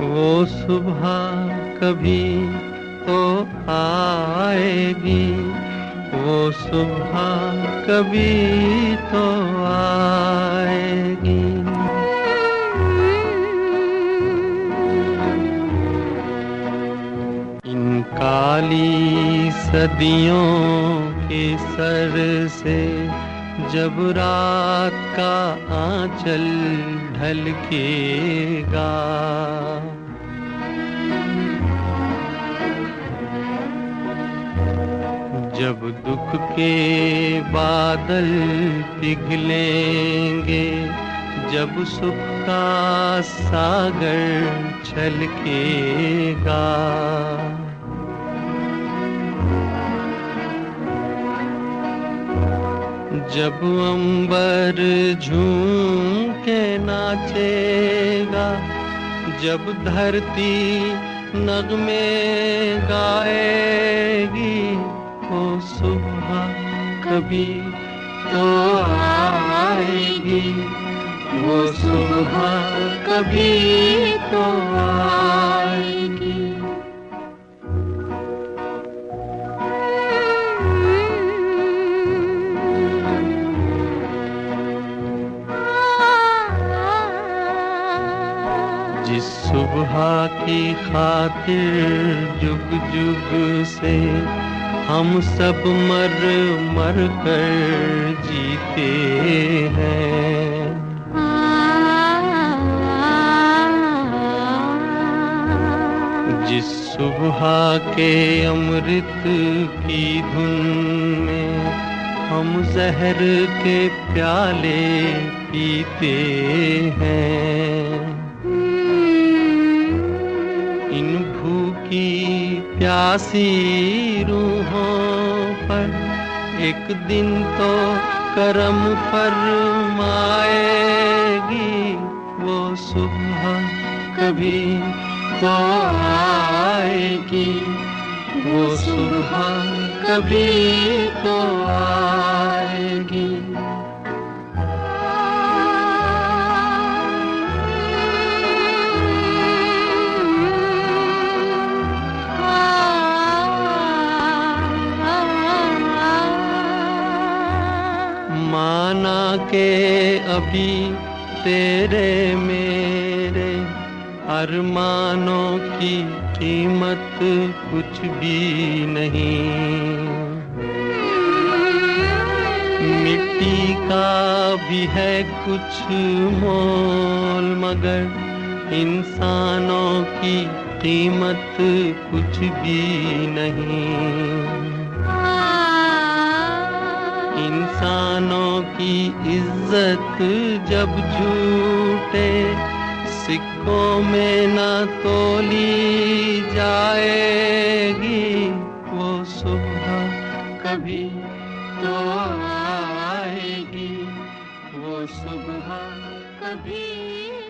वो सुबह कभी तो आएगी, वो सुबह कभी तो आएगी। इन काली सदियों के सर से जब रात का आंचल ढलकेगा, जब दुख के बादल पिघलेंगे, जब सुख का सागर छलकेगा, जब अंबर झूम के नाचेगा, जब धरती नगमे गाएगी, वो सुबह कभी तो आएगी, वो सुबह कभी तो आएगी। जिस सुबह की खातिर जुग जुग से हम सब मर मर कर जीते हैं, जिस सुबह के अमृत की धुन में हम जहर के प्याले पीते हैं, इन भूखी प्यासी रूहों पर एक दिन तो करम फरमाएगी, वो सुबह कभी तो आएगी, वो सुबह कभी तो आएगी। माना के अभी तेरे मेरे अरमानों की कीमत कुछ भी नहीं, मिट्टी का भी है कुछ मोल, मगर इंसानों की कीमत कुछ भी नहीं। इंसानों की इज्जत जब झूठे सिक्कों में ना तोली जाएगी, वो सुबह कभी तो आएगी, वो सुबह कभी